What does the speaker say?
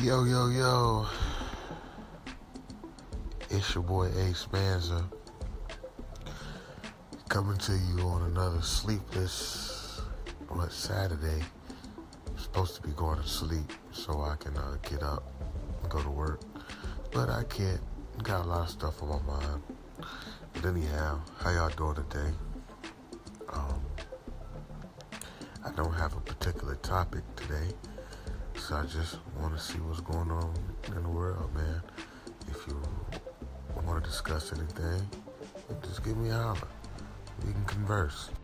Yo, yo, yo. It's your boy Ace Manza coming to you on another sleepless Saturday. I'm supposed to be going to sleep so I can get up and go to work, but I can't. Got a lot of stuff on my mind. But anyhow, how y'all doing today? I don't have a particular topic today, so I just want to see what's going on in the world, man. If you want to discuss anything, just give me a holler. We can converse.